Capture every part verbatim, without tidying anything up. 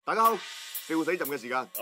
大家好，笑死朕嘅時間。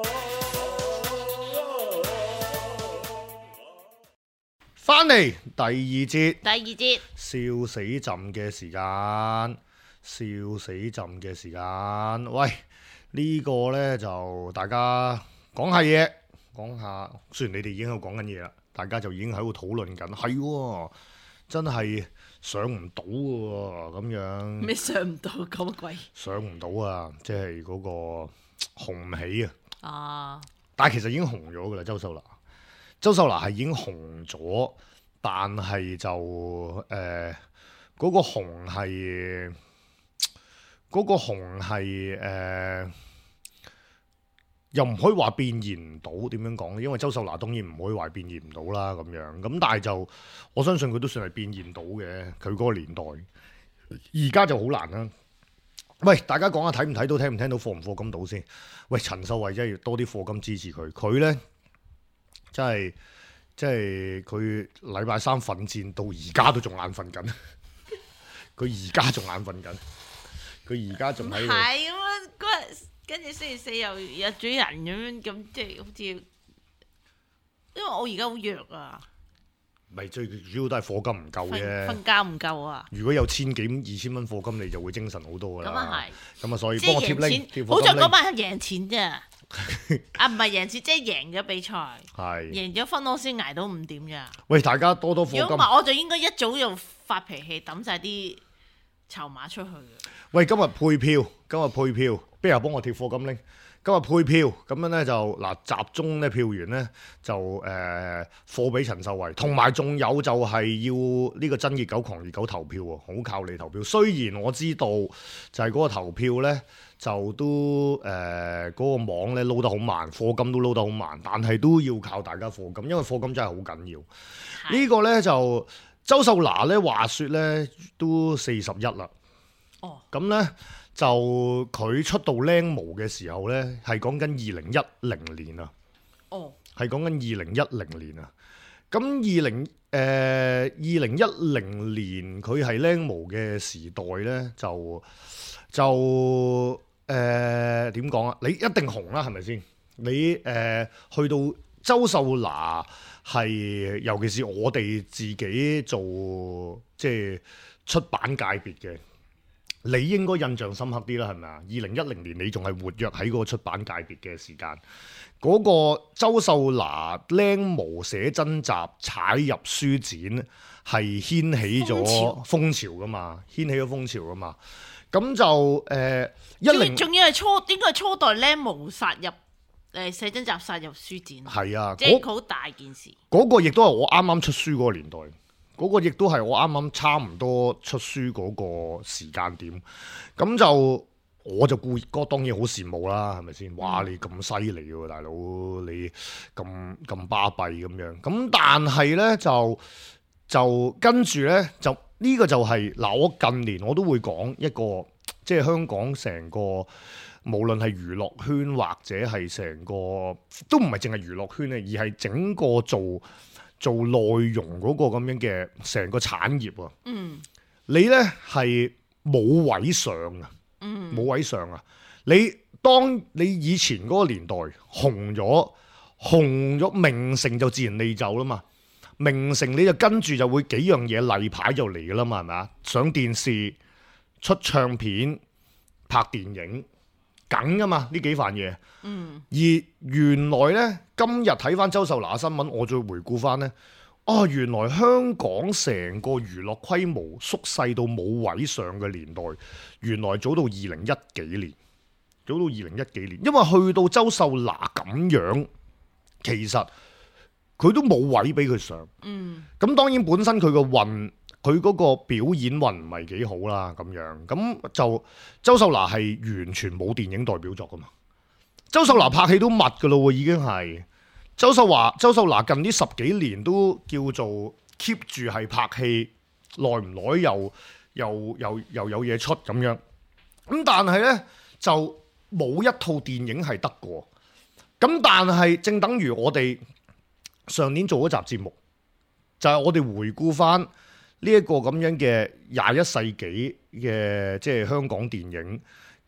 翻嚟第二節， 第二節笑死朕嘅時間，笑死朕嘅時間。喂，呢、個呢，就大家講下嘢，講下。雖然你哋已經喺度講緊嘢啦，大家就已經喺度討論緊。係喎，真係上唔到喎，咁樣。 咩上唔到咁鬼？ 上唔到啊！即係嗰個紅唔起啊！ 啊！ 但係其實已經紅咗噶啦，周秀娜。周秀娜係已經紅咗，但係就誒嗰、呃嗰個紅係嗰、嗰個紅係誒、呃，又唔可以話變現唔到。點樣講咧？因為周秀娜當然唔可以話變現唔到啦，咁樣咁，但係就我相信佢都算係變現到嘅。佢嗰個年代，而家就好難啦。喂，大家講下睇唔睇到，聽唔聽到，課唔課金到先？喂，陳秀慧真係要多啲課金支持佢，佢呢，真係即係佢禮拜三奮戰到而家都仲眼瞓緊，佢而家仲眼瞓緊，佢而家仲喺度。 係咁樣嗰日，跟住星期四又約咗人咁樣，咁即係好似，因為我而家好弱啊， 咪最主要都係課金唔夠瞓啫。 瞓覺唔夠啊。 如果有千幾二千蚊課金，你就會精神好多噶啦。 咁啊係。咁啊，所以即幫我貼係贏 link，貼錢， 課好在金嗰 link。 晚係贏錢啫。啊，唔係贏錢，即係贏咗比賽， 係。 贏咗分我先捱到五點咋。 喂，大家多多課金如果唔。係，我就應該一早就發脾氣抌晒啲籌碼出去嘅。 喂，今日配票，今日配票，邊人幫我貼課金拎？今日配票咁樣咧就嗱集中咧票源咧就誒貨俾陳秀慧，同埋仲有就係要呢個真熱狗狂熱狗投票喎，好靠你投票。雖然我知道就係嗰個投票咧就都誒嗰、呃嗰個網咧撈得好慢，課金都撈得好慢，但係都要靠大家課金，因為課金真係好緊要。 係呢個咧就周秀娜咧話説咧都四十一啦。 哦， 咁咧就佢出道靚模嘅時候咧，係講緊二零一零年啊， 哦， 係講緊二零一零年啊。咁二零誒二零一零年佢係靚模嘅時代咧，就就誒點講啊？你一定紅啦，係咪先？你誒、呃、去到周秀娜係，尤其是我哋自己做即係出版界別嘅。你應該印象深刻啲啦，係咪啊？二零一零年你仲係活躍喺嗰個出版界別嘅時間，嗰、嗰個周秀娜靚模寫真集踩入書展係掀起咗風潮噶嘛，掀起咗風潮噶嘛。咁就誒一零仲要係初應該係初代靚模殺入誒寫真集殺入書展， 係啊， 即係好大件事。 嗰個亦都係我啱啱出書嗰個年代。嗰個亦都係我啱啱差唔多出書嗰個時間點，咁就我就故哥當然好羨慕啦，係咪先？哇！你咁犀利喎，大佬，你咁咁巴閉咁樣。咁但係呢，就就跟住呢，就呢、呢個就係、是、嗱，我近年我都會講一個，即係香港成個無論係娛樂圈或者係成個都唔係淨係娛樂圈咧，而係整個做。做內容嗰個咁樣嘅成個產業啊， 嗯， 你呢係冇位上啊， 嗯， 冇位上啊！你當你以前嗰個年代紅咗，紅咗名成就自然利就啦嘛，名成你就跟住就會幾樣嘢例牌就嚟噶啦嘛，係咪啊？上電視、出唱片、拍電影。梗噶嘛呢幾份嘢， 嗯， 而原來呢，今日睇翻周秀娜新聞，我再回顧翻呢，啊原來香港成個娛樂規模縮細到冇位上嘅年代，原來早到二零一幾年，早到二零一幾年，因為去到周秀娜咁樣，其實佢都冇位俾佢上， 嗯， 咁當然本身佢個運。佢嗰個表演運唔係幾好啦，咁樣咁就周秀娜係完全冇電影代表作噶嘛。周秀娜拍戲都密噶咯喎，已經係周秀華、周秀娜近呢十幾年都叫做 keep 住係拍戲，耐唔耐又又又又有嘢出咁樣。咁但係呢，就冇一套電影係得過。咁但係正等於我哋上年做嗰集節目，就係、是、我哋回顧翻。呢一個咁樣嘅廿一世紀嘅即係香港電影嘅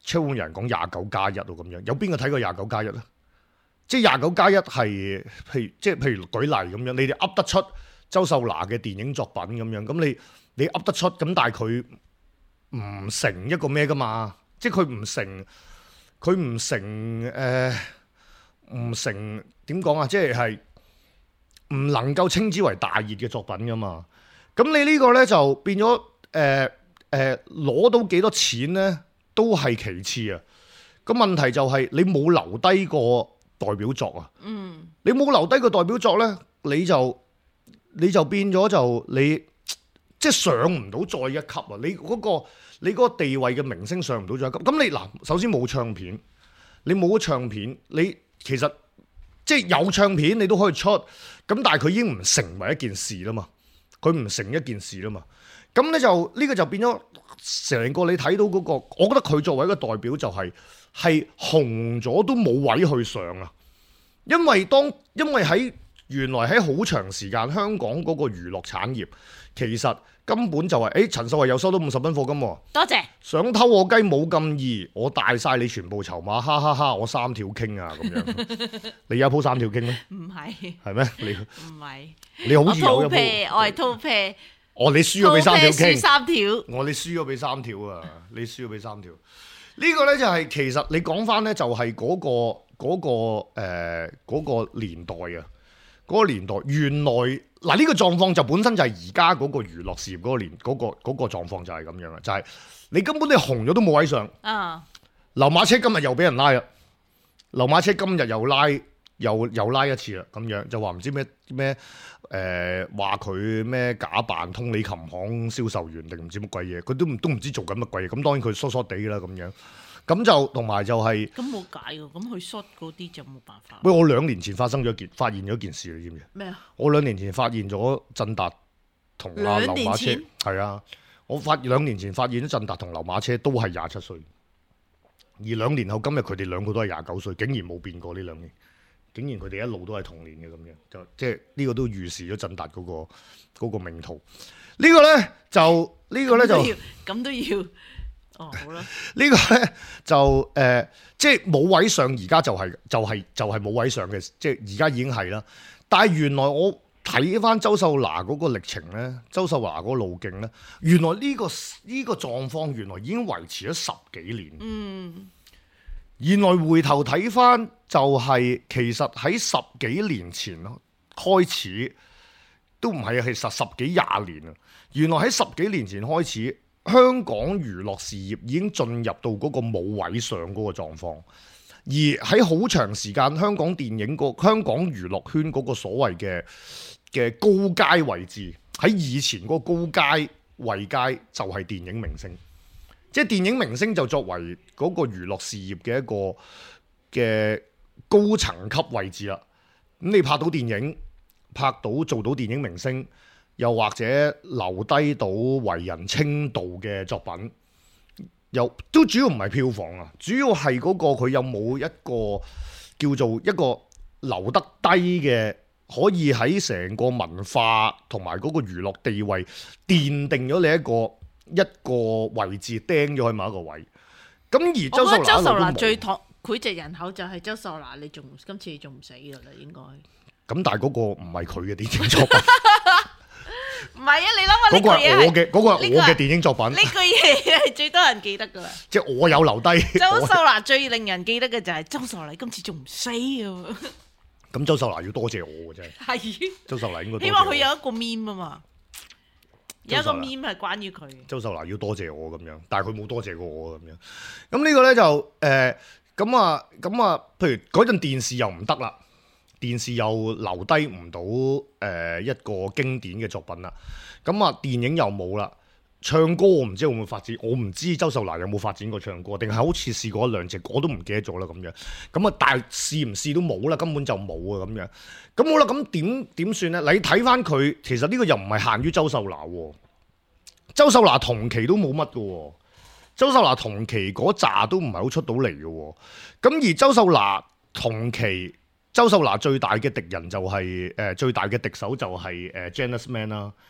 超會有人講廿九加一喎咁樣，有邊個睇過廿九加一咧？即係廿九加一係，譬如即係譬如舉例咁樣，你哋噏得出周秀娜嘅電影作品咁樣，咁你你噏得出，咁但係佢唔成一個咩噶嘛？即係佢唔成，佢唔成誒，唔成點講啊？即係係唔能夠稱之為大熱嘅作品噶嘛？咁你呢個咧就變咗誒誒攞到幾多錢咧，都係其次啊！個問題就係你冇留低個代表作啊！嗯，你冇留低個代表作咧，你就你就變咗就你即係上唔到再一級啊！你嗰個你嗰個地位嘅明星上唔到再一級。咁你嗱，首先冇唱片，你冇咗唱片，你其實即係有唱片你都可以出，咁但係佢已經唔成為一件事啦嘛，佢唔成一件事啦嘛。咁咧就呢個就變咗成個你睇到嗰個，我覺得佢作為一個代表就係。係紅咗都冇位去上啊！因為當因為喺原來喺好長時間香港嗰個娛樂產業其實根本就係、是，誒陳秀慧又收到五十蚊課金喎，多謝。想偷我雞冇咁易，我帶晒你全部籌碼，哈哈哈，哈！我三條傾啊咁樣，你有一鋪三條傾咩？唔係，係咩？你唔係，你好似有一鋪，我係套啤。哦，你輸咗俾三條傾，三條。我你輸咗俾三條啊！你輸咗俾三條。呢個咧就係其實你講翻咧就係嗰個嗰個誒嗰個年代啊，嗰個年代原來嗱呢個狀況就本身就係而家嗰個娛樂事業嗰個年嗰個嗰個狀況就係咁樣啊，就係你根本你紅咗都冇位上啊！劉馬車今日又俾人拉啦，劉馬車今日又拉又又拉一次啦，咁樣就話唔知咩咩誒話佢咩假扮通利琴行銷售員定唔知乜鬼嘢，佢都唔都唔知做緊乜鬼嘢。咁當然佢疏疏地啦咁樣，咁就同埋就係咁冇解㗎，咁佢 short 嗰啲就冇辦法。喂，我兩年前發生咗件發現咗件事，你知唔知咩啊？我兩年前發現咗振達同阿劉馬車係啊，我發兩年前發現咗振達同劉馬車都係廿七歲，而兩年後今日佢哋兩個都係廿九歲，竟然冇變過呢兩年。竟然佢哋一路都係同年嘅咁樣，就即係呢個都預示咗振達嗰個嗰個命途。呢個咧就呢個咧就咁都要哦好啦。呢個咧就誒即係冇位上，而家就係就係就係冇位上嘅，即係而家已經係啦。但係原來我睇翻周秀娜嗰個歷程咧，周秀娜嗰個路徑咧，原來呢個呢個狀況原來已經維持咗十幾年。嗯。原來回頭睇翻就係、是、其實喺十幾年前開始都唔係啊，其實十幾廿年啊。原來喺十幾年前開始，香港娛樂事業已經進入到嗰個冇位上嗰個狀況，而喺好長時間香港電影個香港娛樂圈嗰個所謂嘅嘅高階位置，喺以前嗰個高階位階就係電影明星。即係電影明星就作為嗰個娛樂事業嘅一個嘅高層級位置啦。咁你拍到電影，拍到做到電影明星，又或者留低到為人稱道嘅作品，又都主要唔係票房啊，主要係嗰個佢有冇一個叫做一個留得低嘅，可以喺成個文化同埋嗰個娛樂地位奠定咗你一個。一個位置釘咗喺某一個位，咁而周秀娜，周秀娜最膾炙人口就係周秀娜，你仲今次仲唔死噶啦？應該咁，但係嗰個唔係佢嘅電影作品，唔係啊！你諗下呢個係我嘅，嗰個係我嘅電影作品。呢句嘢係最多人記得噶啦，即係我有留低。周秀娜最令人記得嘅就係周秀娜今次仲唔死啊！咁周秀娜要多謝我嘅真係，係周秀娜應該希望佢有一個 meme 啊嘛。有一個 meme 係關於佢，周秀娜要多謝我咁樣，但係佢冇多謝過我咁樣。咁呢個咧就誒咁啊咁啊，譬如嗰陣電視又唔得啦，電視又留低唔到誒一個經典嘅作品啦。咁啊電影又冇啦，唱歌我唔知會唔會發展，我唔知周秀娜有冇發展過唱歌，定係好似試過一兩隻，我都唔記得咗啦咁樣。咁啊，但係試唔試都冇啦，根本就冇啊咁樣。咁好啦，咁點點算咧？你睇翻佢，其實呢個又唔係限於周秀娜喎。周秀娜同期都冇乜嘅喎，周秀娜同期嗰扎都唔係好出到嚟嘅喎。咁而周秀娜同期，周秀娜最大嘅敵人就係、是、誒、呃、最大嘅敵手就係誒 Janice Man 啦。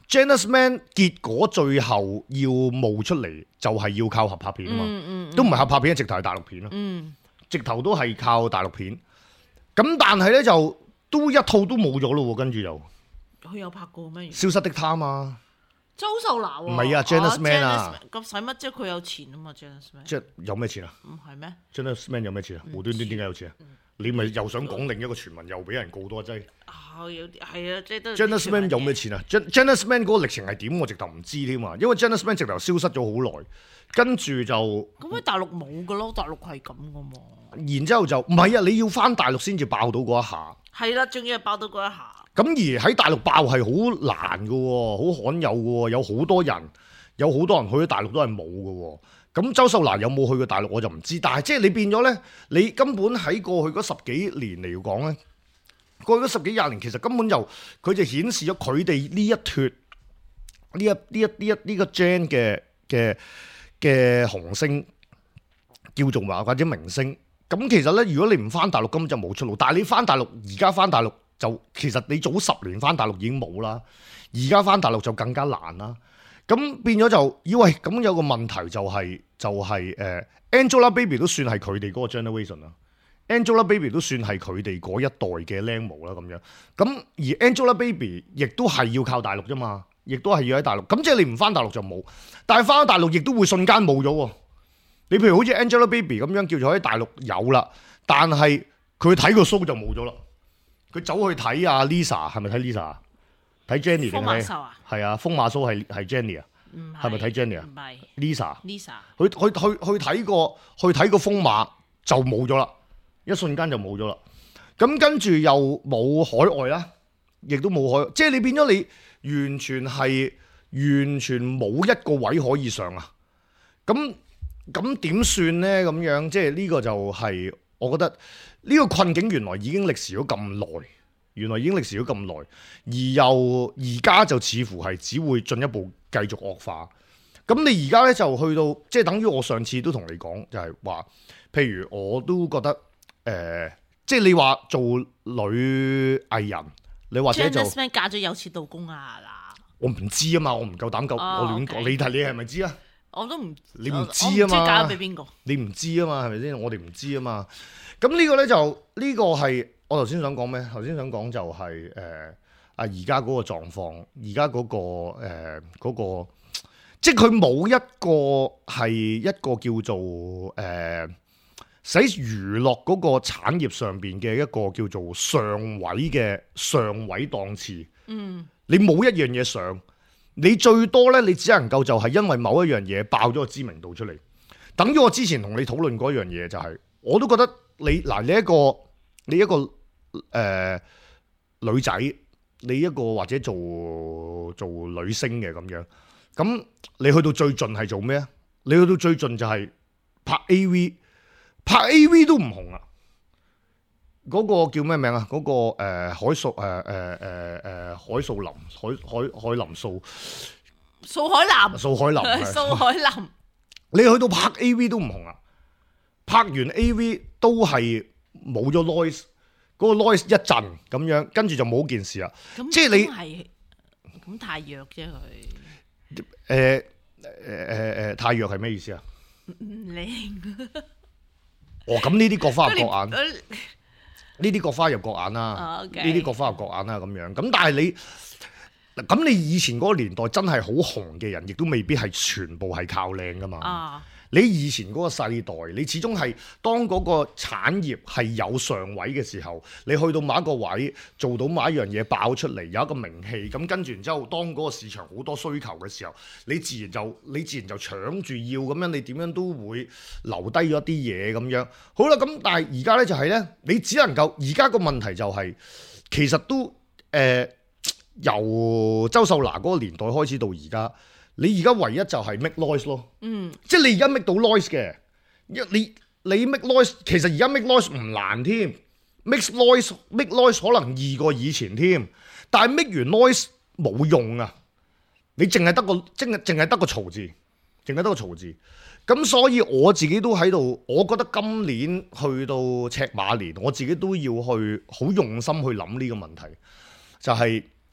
Janice Man 結果最後要冒出嚟，就係要靠合拍片啊嘛， 嗯嗯嗯、 都唔係合拍片，直頭係大陸片咯， 嗯、 直頭都係靠大陸片。咁但係咧就都一套都冇咗咯，跟住就佢有拍過咩？ 消失的她嘛， 周秀娜喎， 唔係啊 Janice Man 啊， 咁使乜啫？佢有錢啊嘛 Janice Man， 即係有咩錢啊？ 唔係咩 Janice Man 有咩錢啊？無端端點解有錢啊？嗯、你咪又想講另一個傳聞，又俾人告多一劑。 啊，有啲係啊，即係都。 Janice Man 有咩錢啊 ？Janice Man 嗰個歷程係點？我直頭唔知添啊，因為 Janice Man 直頭消失咗好耐，跟住就咁喺大陸冇噶咯，大陸係咁噶嘛。 然之後就唔係啊，你要翻大陸先至爆到嗰一下。 係啦，仲要係爆到嗰一下。 咁而喺大陸爆係好難嘅喎，好罕有嘅喎，有好多人，有好多人去咗大陸都係冇嘅喎。咁周秀娜有冇去過大陸我就唔知，但係即係你變咗咧，你根本喺過去嗰十幾年嚟講咧，過去嗰十幾廿年其實根本就佢就顯示咗佢哋呢一脱呢一呢一呢一呢個 Gen 嘅嘅嘅紅星叫做話或者明星。咁其實咧，如果你唔翻大陸根本就冇出路，但係你翻大陸而家翻大陸。就其實你早十年翻大陸已經冇啦，而家翻大陸就更加難啦。咁變咗就以為咁有個問題就係、是、就係、是、誒、呃、Angelababy 都算係佢哋嗰個 generation 啦 ，Angelababy 都算係佢哋嗰一代嘅靚模啦咁樣。咁而 Angelababy 亦都係要靠大陸啫嘛，亦都係要喺大陸。咁即係你唔翻大陸就冇，但係翻咗大陸亦都會瞬間冇咗喎。你譬如好似 Angelababy 咁樣叫做喺大陸有啦，但係佢睇個 show 就冇咗啦。佢走去睇阿 Lisa， 係咪睇 Lisa？睇 Jenny 定係？ 風馬秀啊？ 係啊，風馬秀係係 Jenny 啊？係咪睇 Jenny 啊？ 唔係 Lisa。 Lisa。 去去去去睇個去睇個風馬就冇咗啦，一瞬間就冇咗啦。咁跟住又冇海外啦，亦都冇海，即係你變咗你完全係完全冇一個位可以上啊！咁咁點算咧？咁樣即係呢個就係、是、我覺得。呢個困境原來已經歷時咗咁耐，原來已經歷時咗咁耐，而又而家就似乎係只會進一步繼續惡化。咁你而家咧就去到，即係等於我上次都同你講，就係、是、話，譬如我都覺得，誒、呃，即係你話做女藝人，你或者就 Janice Man 嫁咗有錢老公啊嗱， 我唔知啊嘛，我唔夠膽夠，哦、我亂講， okay. 你睇你係咪知啊？ 我都唔， 你唔知啊嘛？ 嫁咗俾邊個？ 你唔知啊嘛？係咪先？我哋唔知啊嘛。咁呢個咧就呢、這個係我頭先想講咩？頭先想講就係、是、誒啊而家嗰個狀況，而家嗰個誒嗰、呃那個，即係佢冇一個係一個叫做誒喺娛樂嗰個產業上邊嘅一個叫做上位嘅上位檔次。嗯，你冇一樣嘢上，你最多咧，你只能夠就係因為某一樣嘢爆咗個知名度出嚟。等於我之前同你討論過一樣嘢，就係、是、我都覺得。你嗱，你一個你一個誒、呃、女仔，你一個或者做做女星嘅咁樣，咁你去到最盡係做咩啊？你去到最盡就係拍 A V， 拍 A V 都唔紅啊！嗰、嗰個叫咩名啊？嗰、嗰個、呃、海素誒誒誒誒海素林海海海林素素海林素海林素海林， 你去到拍 A V 都唔紅啊！拍完 A V 都係冇咗 noise， 嗰個 noise 一陣咁樣，跟住就冇件事啦。即係你咁太弱啫佢。 誒誒誒誒太弱係咩意思啊？ 唔靚。 哦，咁呢啲各花入各眼，呢啲各花入各眼啦。呢啲各花入各眼啦咁樣。咁但係你咁你以前嗰個年代真係好紅嘅人，亦都未必係全部係靠靚噶嘛。啊你以前嗰個世代，你始終係當嗰個產業係有上位嘅時候，你去到某一個位做到某一樣嘢爆出嚟，有一個名氣，咁跟住然之後，當嗰個市場好多需求嘅時候，你自然就你自然就搶住要咁樣，你點樣都會留低咗啲嘢咁樣。好啦，咁但係而家咧就係咧，你只能夠而家個問題就係、是、其實都誒、呃、由周秀娜嗰個年代開始到而家。你而家唯一就係 make noise 咯，嗯，即係你而家 make 到 noise 嘅，一你你 make noise， 其實而家 make noise 唔難添 ，make noise make noise 可能易過以前添，但係 make 完 noise 冇用啊，你淨係得個淨係淨係得個嘈字，淨係得個嘈字，咁所以我自己都喺度，我覺得今年去到赤馬年，我自己都要去好用心去諗呢個問題，就係、是。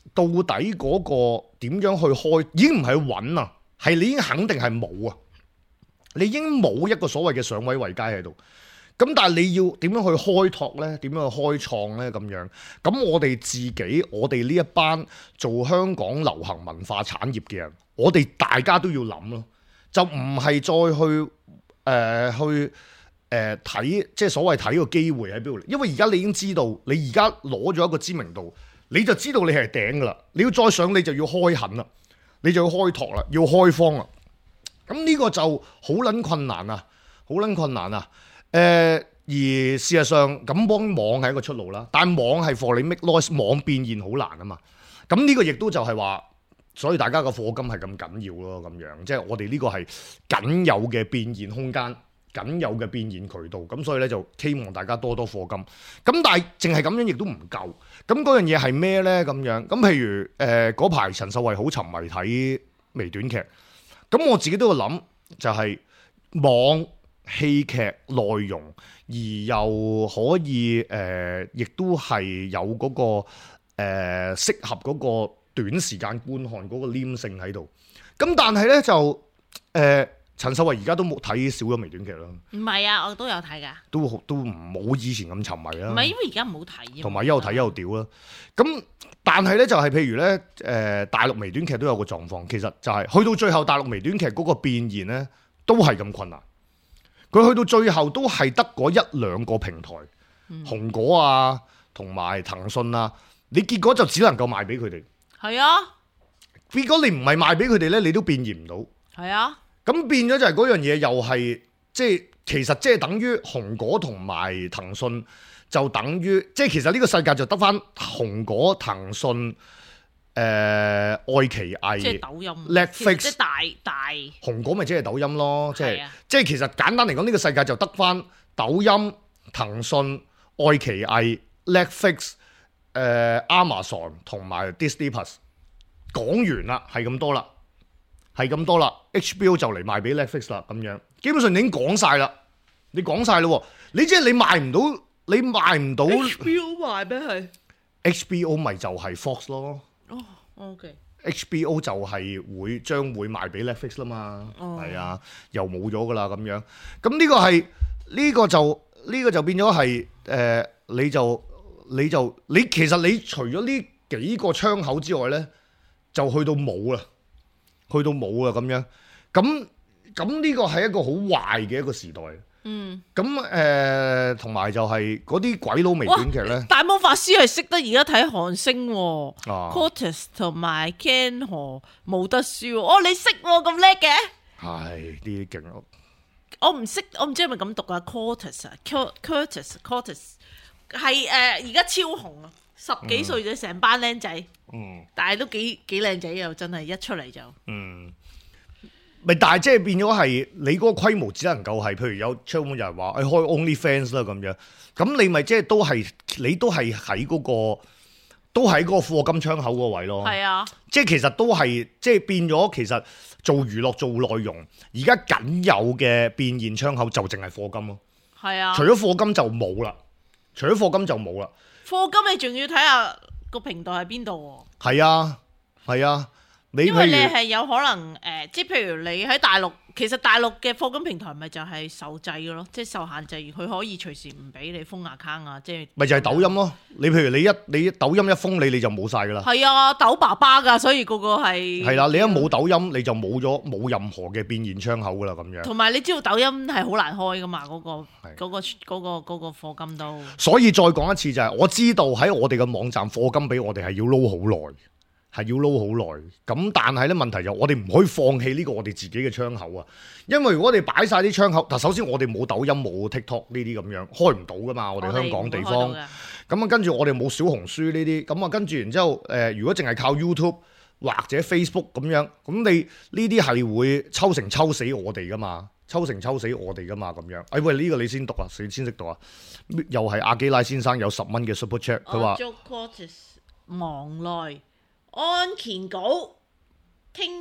到底嗰個點樣去開，已經唔係揾啊，係你已經肯定係冇啊，你已經冇一個所謂嘅上位位階喺度。咁但係你要點樣去開拓呢？點樣去開創呢？咁樣，咁我哋自己，我哋呢一班做香港流行文化產業嘅人，我哋大家都要諗咯，就唔係再去誒、呃、去誒睇、呃，即係所謂睇個機會喺邊度嚟？因為而家你已經知道，你而家攞咗一個知名度，你就知道你係頂噶啦。你要再上，你就要開墾啦，你就要開拓啦，要開荒啦。咁呢個就好撚困難啊，好撚困難啊！誒、呃、而事實上咁幫網係一個出路啦，但係網係 for 你 make noise， 網變現好難啊嘛。咁呢個亦都就係話，所以大家個課金係咁緊要咯，咁樣即係我哋呢個係僅有嘅變現空間，僅有嘅變現渠道。咁所以咧就希望大家多多課金。咁但係淨係咁樣亦都唔夠。咁嗰樣嘢係咩咧？咁樣咁譬如誒嗰排陳秀慧好沉迷睇微短劇，咁我自己都會諗就係網戲劇內容，而又可以誒、呃，亦都係有嗰、那個誒、呃、適合嗰個短時間觀看嗰個黏性喺度。咁但係咧就誒、呃，陳秀慧而家都冇睇少咗微短劇啦。唔係啊，我都有睇㗎。都都唔冇以前咁沉迷啦。 唔係因為而家唔好睇， 同埋一路睇一路屌啦。咁但係咧就係、是、譬如咧誒、呃，大陸微短劇都有個狀況，其實就係、是、去到最後，大陸微短劇嗰個變現咧都係咁困難。佢去到最後都係得嗰一兩個平台，嗯、紅果啊，同埋騰訊啊，你結果就只能夠賣俾佢哋。係啊，結果你唔係賣俾佢哋咧，你都變現唔到。係啊，咁變咗就係嗰樣嘢，又係即係其實即係等於紅果同埋騰訊，就等於即係其實呢個世界就得返紅果、騰訊。誒、呃、愛奇藝，即係抖音 Netflix， 即係大大紅果咪即係抖音咯，即係、啊、即係其實簡單嚟講，呢、這個世界就得返抖音、騰訊、愛奇藝、Netflix、誒、呃、Amazon 同埋 Disney Plus。講完啦，係咁多啦，係咁多啦。H B O 就嚟賣俾 Netflix 啦，咁樣基本上你已經講晒啦，你講晒啦喎，你即係你賣唔到，你賣唔到 H B O 賣俾佢 ，H B O 咪就係 Fox 咯。哦、oh，OK。H B O 就係會將會賣俾 Netflix 啦嘛，係、oh. 啊，又冇咗噶啦咁樣。咁呢個係呢、呢個就呢、呢個就變咗係誒，你就你就你其實你除咗呢幾個窗口之外咧，就去到冇啦，去到冇啦咁樣。咁咁呢個係一個好壞嘅一個時代。嗯，咁誒，同、呃、埋就係嗰啲鬼佬微短劇咧，大魔法師係識得而家睇韓星，Cortis 同埋 Ken 河冇得輸，哦，你識咁叻嘅？係呢啲勁咯，我唔識，我唔知係咪咁讀啊 ，Cortis 啊 ，Curtis，Cortis 係誒，而家超紅啊，十幾歲嘅成班僆仔，嗯，但係都幾幾靚仔又真係一出嚟就，嗯。咪但係即係變咗係你嗰個規模只能夠係，譬如有窗門有人話誒開 OnlyFans 啦咁樣，咁你咪即係都係你都係喺嗰個都喺嗰個課金窗口嗰個位咯。係啊，即係其實都係即係變咗，其實做娛樂做內容，而家僅有嘅變現窗口就淨係課金咯。係啊，除咗課金就冇啦，除咗課金就冇啦。課金你仲要睇下個平台喺邊度喎？係啊，係啊。因為你係有可能誒、呃，即係譬如你喺大陸，其實大陸嘅課金平台咪就係受制嘅咯，即係受限制，佢可以隨時唔俾你封 account 啊，即係咪就係抖音咯？你譬如你一你抖音一封你你就冇晒㗎啦。係啊，抖爸爸㗎，所以個個係係啦，你一冇抖音你就冇咗冇任何嘅變現窗口㗎啦咁樣。同埋你知道抖音係好難開㗎嘛，嗰、嗰個嗰、嗰個嗰、嗰個嗰、嗰個課金都。所以再講一次就係、是，我知道喺我哋嘅網站課金俾我哋係要撈好耐。係要撈好耐，咁但係咧問題就我哋唔可以放棄呢個我哋自己嘅窗口啊，因為如果我哋擺晒啲窗口，嗱首先我哋冇抖音冇 TikTok 呢啲咁樣開唔到噶嘛，我哋香港地方，咁啊跟住我哋冇小紅書呢啲，咁啊跟住然之後誒、呃，如果淨係靠 YouTube 或者 Facebook 咁樣，咁你呢啲係會抽成抽死我哋噶嘛，抽成抽死我哋噶嘛咁樣。哎喂，呢、這個你先讀啊，你先識讀啊，又係阿基拉先生有十蚊嘅 Super Chat， 佢話忙內。安乾稿，聽日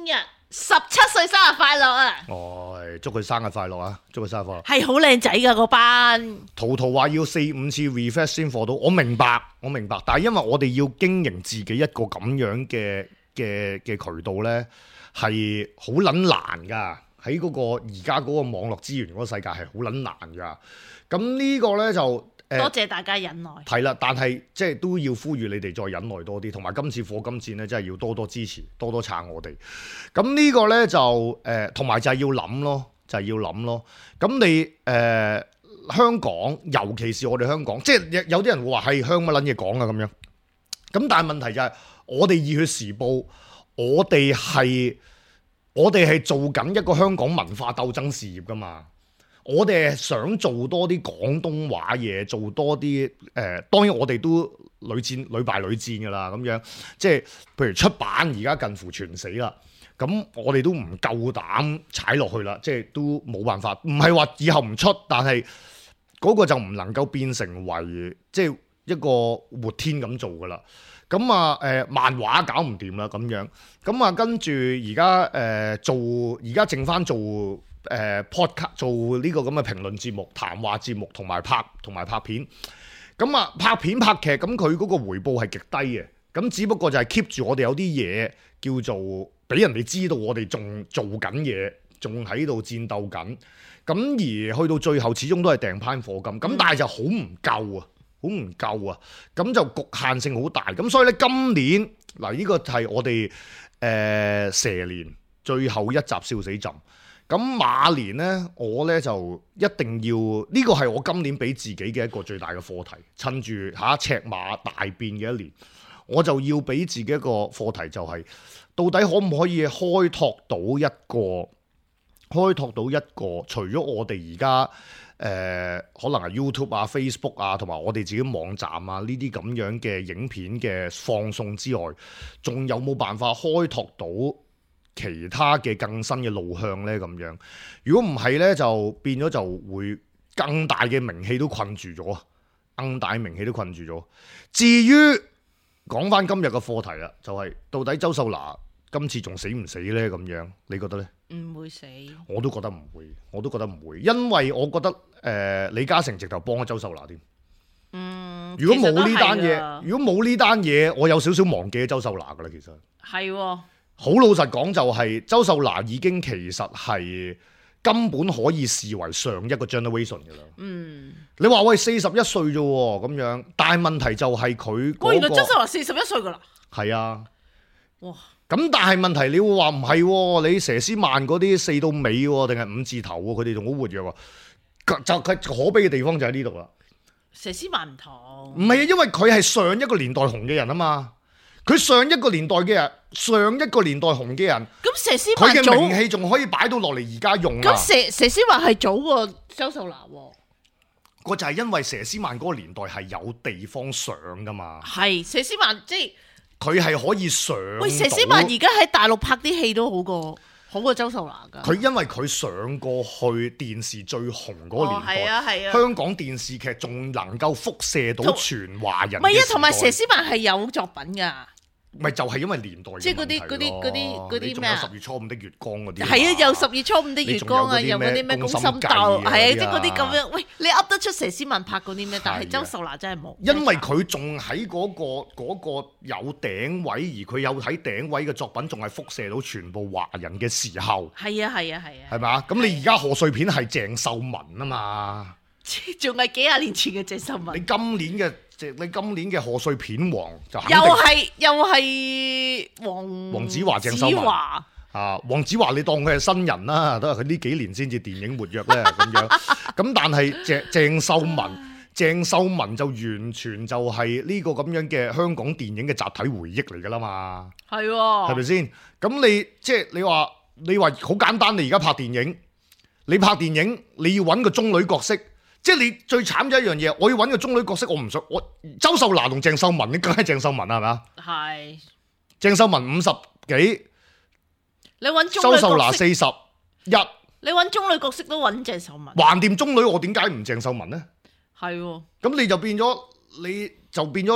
十七歲生日快樂啊！ 哦，祝佢生日快樂啊！祝佢生日快樂。 係好靚仔㗎嗰班。 圖圖話要四五次 refresh 先貨到，我明白，我明白。但係因為我哋要經營自己一個咁樣嘅嘅嘅渠道呢，係好撚難㗎。喺嗰個而家嗰個網絡資源嗰個世界係好撚難㗎。咁呢個呢，就。 多謝大家忍耐。 係啦，但係即係都要呼籲你哋再忍耐多啲，同埋今次課金戰咧，真係要多多支持，多多撐我哋。咁呢個呢，就誒，同、呃、埋就係要諗咯，就係、是、要諗咯。咁你誒、呃、香港，尤其是我哋香港，即係有啲人會話係香乜撚嘢講啊咁樣。咁但係問題就係、是、我哋熱血時報，我哋係我哋係做緊一個香港文化鬥爭事業㗎嘛。我哋係想做多啲廣東話嘢，做多啲誒、呃。當然我哋都屢戰屢敗屢戰㗎啦，咁樣即係譬如出版而家近乎全死啦。咁我哋都唔夠膽踩落去啦，即係都冇辦法。唔係話以後唔出，但係嗰個就唔能夠變成為即係一個活天咁做㗎啦。咁啊誒漫畫搞唔掂啦咁樣。咁啊跟住而家誒做，而家剩翻做。誒、呃、podcast 做呢個咁嘅評論節目、談話節目同埋拍同埋拍片，咁啊拍片拍劇，咁佢嗰個回報係極低嘅，咁只不過就係 keep 住我哋有啲嘢叫做俾人哋知道我哋仲做緊嘢，仲喺度戰鬥緊，咁而去到最後始終都係訂攀課金，咁但係就好唔夠啊，好唔夠啊，咁就局限性好大，咁所以咧今年嗱呢、呢個係我哋誒、呃、蛇年最後一集笑死朕。咁馬年呢，我呢就一定要呢、這個係我今年俾自己嘅一個最大嘅課題。趁住嚇赤馬大變嘅一年，我就要俾自己一個課題、就是，就係到底可唔可以開拓到一個開拓到一個除咗我哋而家誒可能係 YouTube 啊、Facebook 啊，同埋我哋自己網站啊呢啲咁樣嘅影片嘅放送之外，仲有冇辦法開拓到其他嘅更新嘅路向呢？咁樣，如果唔係呢，就變咗就會更大嘅名氣都困住咗，更大名氣都困住咗。至於講翻今日嘅課題啦，就係、是、到底周秀娜今次仲死唔死呢？咁樣你覺得呢？ 唔會死， 我都覺得唔會，我都覺得唔會，因為我覺得誒、呃、李嘉誠直頭幫咗周秀娜添。嗯，如果冇呢單嘢，如果冇呢單嘢，我有少少忘記周秀娜噶啦，其實係喎。 好老實講，就係周秀娜已經其實係根本可以視為上一個 generation 嘅啦。嗯，你話喂四十一歲啫喎，咁樣，但係問題就係佢嗰個。 原來周秀娜四十一歲噶啦。係啊。 哇！ 咁但係問題你會話唔係喎？你佘詩曼嗰啲四到尾喎，定係五字頭喎？佢哋仲好活躍喎。就佢可悲嘅地方就喺呢度啦。 佘詩曼唔同。唔係啊，因為佢係上一個年代紅嘅人啊嘛。佢上一個年代嘅人，上一個年代紅嘅人， 咁佘詩曼佢嘅名氣仲可以擺到落嚟而家用啊！ 咁佘佘詩曼係早過周秀娜喎。 個就係因為佘詩曼嗰個年代係有地方上噶嘛。係佘詩曼即係佢係可以上。 喂，佘詩曼而家喺大陸拍啲戲都好過好過周秀娜㗎。 佢因為佢上過去電視最紅嗰個年代， 係啊係啊， 香港電視劇仲能夠輻射到全華人。 唔係啊，同埋佘詩曼係有作品㗎。 咪就係因為年代嘅問題咯， 即係嗰啲嗰啲嗰啲嗰啲咩啊？ 十月初五的月光嗰啲， 係啊，有十月初五的月光啊，有嗰啲咩宮心鬥，係啊，即係嗰啲咁樣。喂，你噏得出佘詩曼拍嗰啲咩？但係周秀娜真係冇。因為佢仲喺嗰個嗰個有頂位，而佢有喺頂位嘅作品，仲係輻射到全部華人嘅時候。 係啊係啊係啊。係嘛？咁你而家賀歲片係鄭秀文啊嘛？ 仲係幾廿年前嘅鄭秀文。 你今年嘅？即你今年嘅賀歲片王就肯定又係又係黃黃子華、鄭秀文啊！黃子華你當佢係新人啦，都係佢呢幾年先至電影活躍咧咁樣。咁但係鄭鄭秀文、鄭秀文就完全就係呢個咁樣嘅香港電影嘅集體回憶嚟㗎啦嘛。係喎，係咪先？咁你即係你話你話好簡單，你而家拍電影，你拍電影你要揾個中女角色。即係你最慘嘅一樣嘢，我要揾個中女角色，我唔想我周秀娜同鄭秀文，你梗係鄭秀文係咪啊？係。鄭秀文五十幾， 你揾中女角色。 周秀娜四十一。 你揾中女角色都揾鄭秀文。 橫掂中女，我點解唔鄭秀文呢？ 係喎。 咁你就變咗，你就變咗就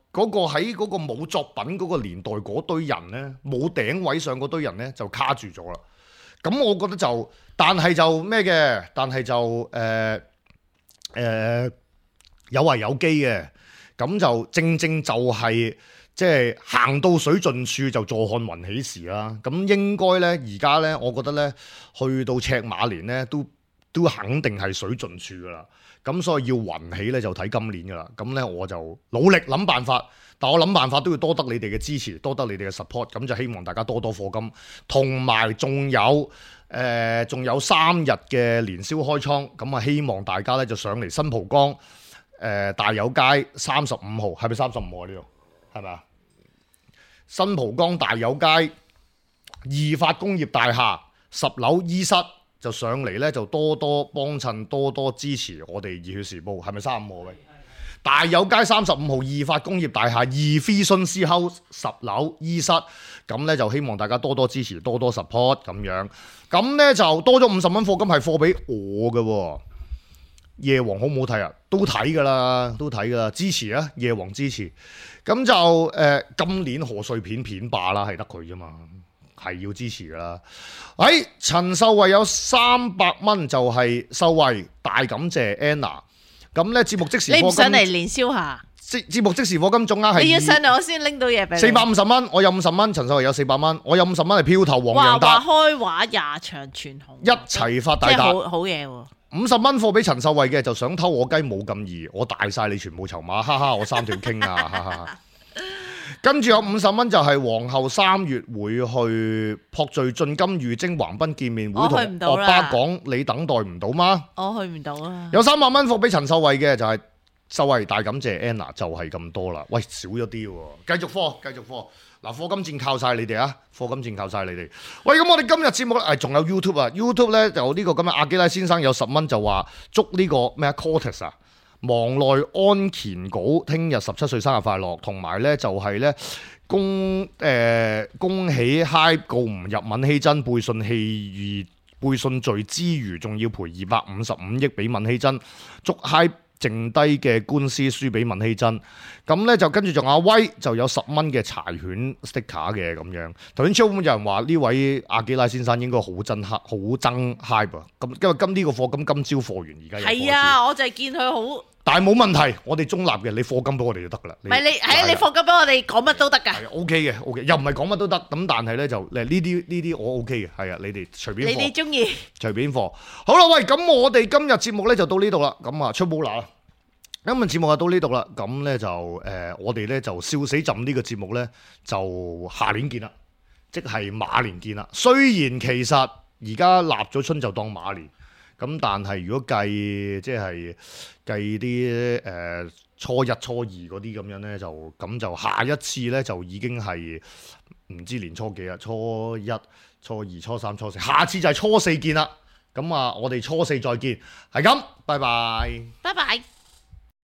嗰個喺嗰個冇作品嗰個年代嗰堆人呢，冇頂位上嗰堆人呢，就卡住咗啦。咁我覺得就，但係就咩嘅，但係就誒誒、呃呃、有為有機嘅，咁就正正就係即係行到水盡處就坐看雲起時啦。咁應該呢，而家呢，我覺得呢，去到赤馬年呢，都都肯定係水盡處噶啦。咁所以要雲起咧就睇今年噶啦，咁咧我就努力諗辦法，但我諗辦法都要多得你哋嘅支持，多得你哋嘅 support，咁就希望大家多多課金，同埋仲有誒仲、呃、有三日嘅年宵開倉，咁啊希望大家咧就上嚟新蒲崗誒大有街三十五號，係咪三十五號啊？呢度係咪啊？新蒲崗大有街二發工業大廈十樓 E 室。就上嚟咧，就多多幫襯，多多支持我哋熱血時報，係咪三十五號喂？大有街三十五號二發工業大廈二 Vision C House 十樓 E 室，咁咧就希望大家多多支持，多多 support 咁樣。咁咧就多咗五十蚊課金係課俾我嘅喎。夜王好唔好睇啊？都睇噶啦，都睇噶啦，支持啊！夜王支持。咁就誒、呃，今年賀歲片片霸啦，係得佢啫嘛。係要支持噶啦！喺、哎、陳秀慧有三百蚊，就係秀慧大感謝 Anna。咁咧節目即時課金， 你唔上嚟年宵下？節節目即時課金總額係你要上嚟我先拎到嘢俾你。四百五十蚊，我有五十蚊。陳秀慧有四百蚊，我有五十蚊係票頭黃洋達。 話開畫廿場全紅， 一齊發大達， 好好嘢喎！ 五十蚊貨俾陳秀慧嘅，就想偷我雞冇咁易，我大晒你全部籌碼，哈哈！我三條傾啊，哈哈！跟住有五十蚊就係皇后三月會去朴敘俊金魚精橫濱見面會，同惡巴講你等待唔到嗎？ 我去唔到啦。有三百蚊貨俾陳秀慧嘅，就係秀慧大感謝 Anna， 就係咁多啦。喂，少咗啲喎，繼續課繼續課。嗱，課金戰靠晒你哋啊，課金戰靠晒你哋。喂，咁我哋今日節目咧，誒仲有 YouTube 啊 ，YouTube 咧就呢個咁嘅阿基拉先生有十蚊就話祝呢個咩啊 Cortex 啊。望內安乾稿，聽日十七歲生日快樂，同埋咧就係、是、咧恭誒、呃、恭喜 Hype 告唔入閔希珍背信棄義背信罪之餘，仲要賠二百五十五億俾閔希珍，祝 Hype 剩低嘅官司輸俾閔希珍。咁咧就跟住仲阿威就有十蚊嘅柴犬 sticker 嘅咁樣。頭先 show 有人話呢位阿基拉先生應該好憎黑好憎 Hype 啊。咁因為今呢個課金今朝課完而家係啊，我就係見佢好。 但係冇問題，我哋中立嘅，你課金俾我哋就得噶啦。 唔係你係啊，你課金俾我哋講乜都得㗎。 係 OK 嘅 OK，又唔係講乜都得。咁但係咧就誒呢啲呢啲我 OK 嘅，係啊，你哋隨便課。 你哋中意隨便課。好啦，喂，咁我哋今日節目咧就到呢度啦。咁啊，出冇啦。今日節目就到呢度啦。咁咧就誒、呃，我哋咧就笑死朕呢個節目咧就下年見啦，即係馬年見啦。雖然其實而家立咗春就當馬年。咁但係如果計即係計啲誒、呃、初一初二嗰啲咁樣咧，就咁就下一次咧就已經係唔知年初幾啊？初一、初二、初三、初四，下次就係初四見啦。咁啊，我哋初四再見，係咁，拜拜， 拜拜。